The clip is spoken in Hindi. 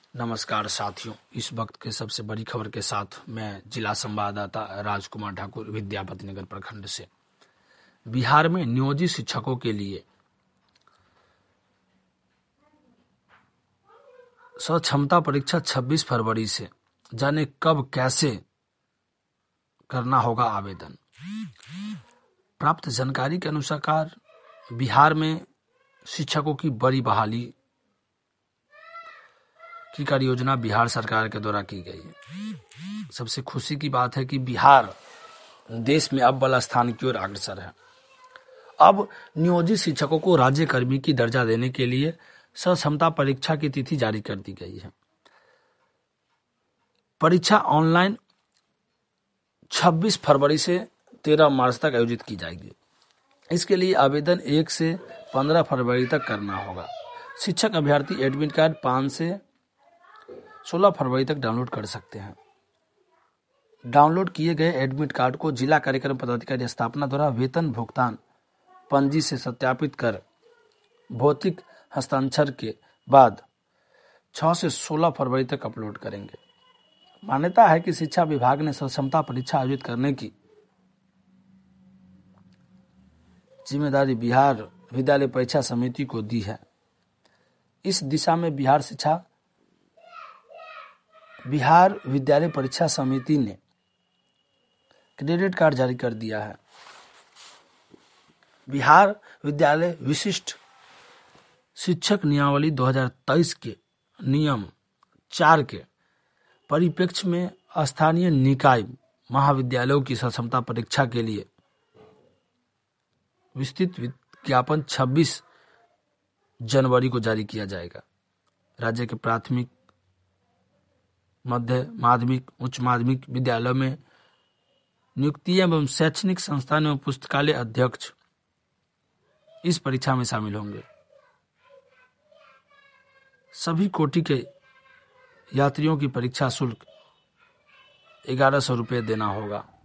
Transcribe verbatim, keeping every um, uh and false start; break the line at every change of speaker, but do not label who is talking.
नमस्कार साथियों, इस वक्त के सबसे बड़ी खबर के साथ मैं जिला संवाददाता राजकुमार ठाकुर विद्यापति नगर प्रखंड से। बिहार में नियोजित शिक्षकों के लिए सक्षमता परीक्षा छब्बीस फरवरी से, जाने कब कैसे करना होगा आवेदन। प्राप्त जानकारी के अनुसार बिहार में शिक्षकों की बड़ी बहाली की कार्य योजना बिहार सरकार के द्वारा की गई है। सबसे खुशी की बात है कि बिहार देश में अव्वल स्थान की ओर अग्रसर है। अब नियोजित शिक्षकों को राज्य कर्मी की दर्जा देने के लिए सक्षमता परीक्षा की तिथि जारी कर दी गई है। परीक्षा ऑनलाइन छब्बीस फरवरी से तेरह मार्च तक आयोजित की जाएगी। इसके लिए आवेदन एक से पंद्रह फरवरी तक करना होगा। शिक्षक अभ्यर्थी एडमिट कार्ड पाँच से सोलह फरवरी तक डाउनलोड कर सकते हैं। डाउनलोड किए गए एडमिट कार्ड को जिला कार्यक्रम पदाधिकारी स्थापना द्वारा वेतन भुगतान पंजी से सत्यापित कर भौतिक हस्ताक्षर के बाद छह से सोलह फरवरी तक अपलोड करेंगे। मान्यता है कि शिक्षा विभाग ने सक्षमता परीक्षा आयोजित करने की जिम्मेदारी बिहार विद्यालय परीक्षा समिति को दी है। इस दिशा में बिहार शिक्षा बिहार विद्यालय परीक्षा समिति ने क्रेडिट कार्ड जारी कर दिया है। बिहार विद्यालय विशिष्ट शिक्षक नियमावली दो हज़ार तेईस के नियम चार के परिप्रेक्ष्य में स्थानीय निकाय महाविद्यालयों की सक्षमता परीक्षा के लिए विस्तृत विज्ञापन छब्बीस जनवरी को जारी किया जाएगा। राज्य के प्राथमिक, मध्य माध्यमिक, उच्च माध्यमिक विद्यालयों में नियुक्ति एवं शैक्षणिक संस्थान एवं पुस्तकालय अध्यक्ष इस परीक्षा में शामिल होंगे। सभी कोटि के यात्रियों की परीक्षा शुल्क ग्यारह सौ रुपये देना होगा।